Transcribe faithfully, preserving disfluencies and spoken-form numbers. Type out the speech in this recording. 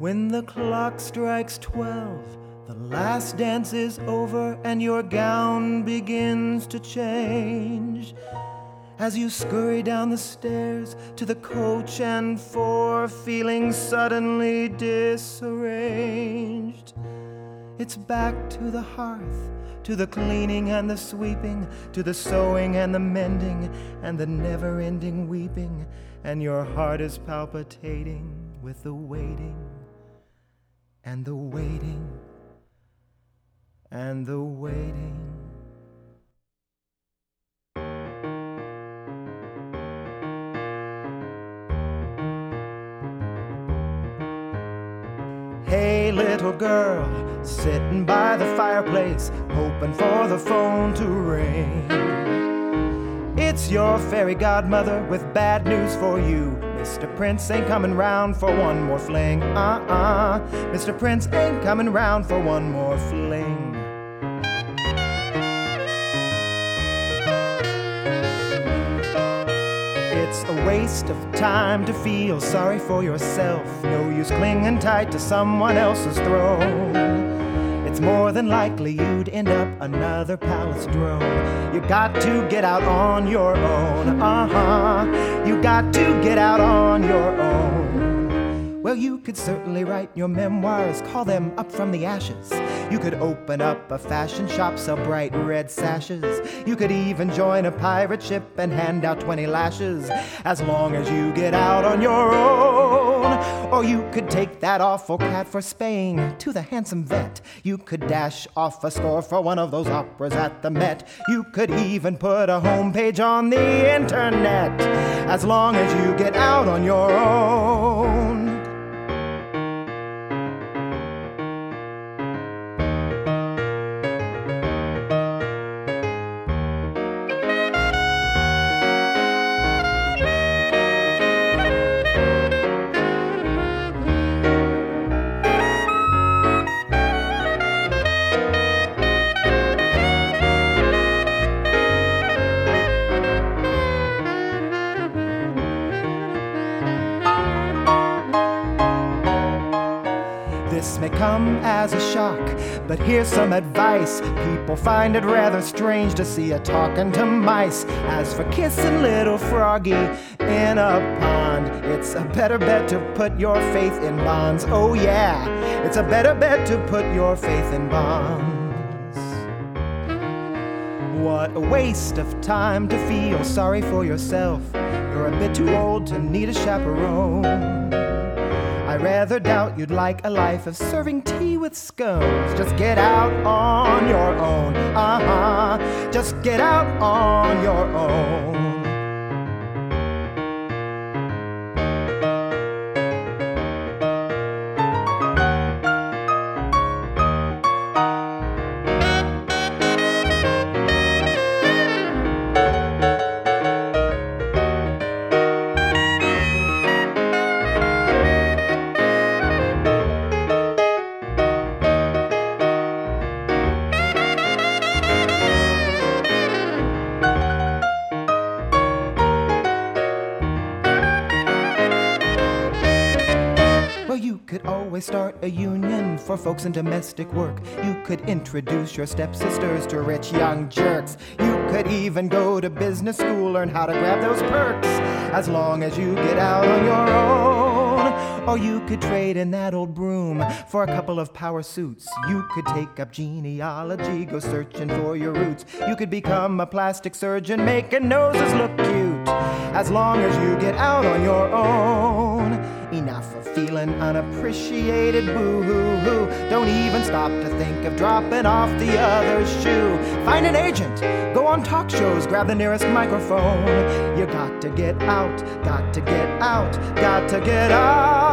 When the clock strikes twelve, the last dance is over and your gown begins to change. As you scurry down the stairs to the coach and four, feeling suddenly disarranged. It's back to the hearth, to the cleaning and the sweeping, to the sewing and the mending, and the never-ending weeping, and your heart is palpitating with the waiting, and the waiting, and the waiting. Hey, little girl, sitting by the fireplace, hoping for the phone to ring. It's your fairy godmother with bad news for you. Mister Prince ain't coming round for one more fling. Uh-uh, Mister Prince ain't coming round for one more fling. It's a waste of time to feel sorry for yourself. No use clinging tight to someone else's throne. It's more than likely you'd end up another palace drone. You got to get out on your own. Uh-huh, you got to get out on your own. Well, you could certainly write your memoirs, call them Up from the Ashes. You could open up a fashion shop, sell bright red sashes. You could even join a pirate ship and hand out twenty lashes, as long as you get out on your own. Or you could take that awful cat for Spain to the handsome vet. You could dash off a score for one of those operas at the Met. You could even put a homepage on the internet, as long as you get out on your own. This may come as a shock, but here's some advice. People find it rather strange to see you talking to mice. As for kissing little froggy in a pond, it's a better bet to put your faith in bonds. Oh yeah, it's a better bet to put your faith in bonds. What a waste of time to feel sorry for yourself. You're a bit too old to need a chaperone. I rather doubt you'd like a life of serving tea with scones. Just get out on your own. Uh-huh, just get out on your own. You could always start a union for folks in domestic work. You could introduce your stepsisters to rich young jerks. You could even go to business school, learn how to grab those perks, as long as you get out on your own. Or you could trade in that old broom for a couple of power suits. You could take up genealogy, go searching for your roots. You could become a plastic surgeon, making noses look cute, as long as you get out on your own. Enough of feeling unappreciated, boo-hoo-hoo. Don't even stop to think of dropping off the other shoe. Find an agent, go on talk shows, grab the nearest microphone. You got to get out, got to get out, got to get out.